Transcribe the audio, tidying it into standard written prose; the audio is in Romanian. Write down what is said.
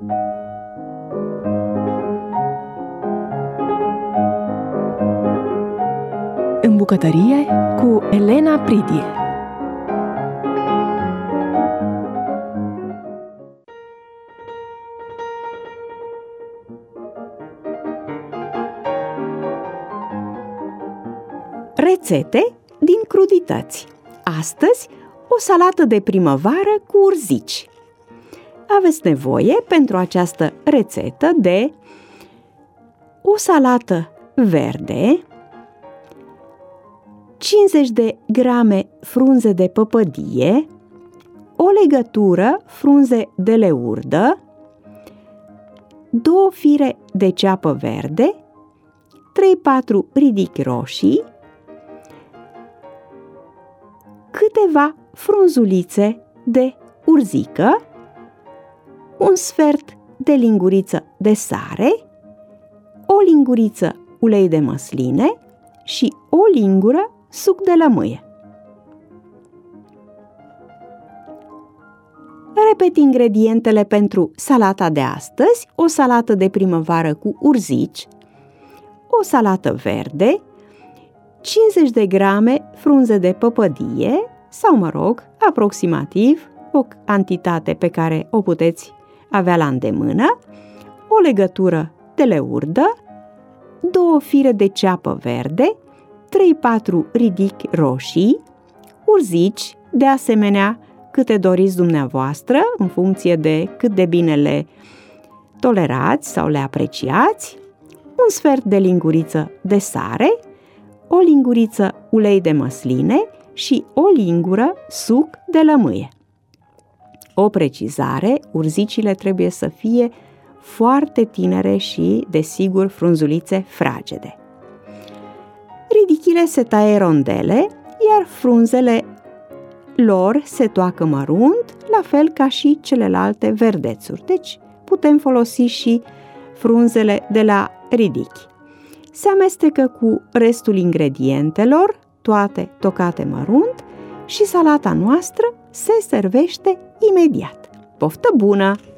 În bucătărie cu Elena Pridie. Rețete din crudități. Astăzi, o salată de primăvară cu urzici. Aveți nevoie pentru această rețetă de o salată verde, 50 de grame frunze de păpădie, o legătură frunze de leurdă, 2 fire de ceapă verde, 3-4 ridichi roșii, câteva frunzulițe de urzică, un sfert de linguriță de sare, o linguriță ulei de măsline și o lingură suc de lămâie. Repet ingredientele pentru salata de astăzi: o salată de primăvară cu urzici, o salată verde, 50 de grame frunze de păpădie sau, aproximativ o cantitate pe care o puteți avea la îndemână, o legătură de leurdă, 2 fire de ceapă verde, 3-4 ridichi roșii, urzici, de asemenea câte doriți dumneavoastră, în funcție de cât de bine le tolerați sau le apreciați, un sfert de linguriță de sare, o linguriță ulei de măsline și o lingură suc de lămâie. O precizare: urzicile trebuie să fie foarte tinere și, desigur, frunzulițe fragede. Ridichile se taie rondele, iar frunzele lor se toacă mărunt, la fel ca și celelalte verdețuri. Deci putem folosi și frunzele de la ridichi. Se amestecă cu restul ingredientelor, toate tocate mărunt, și salata noastră se servește imediat. Poftă bună!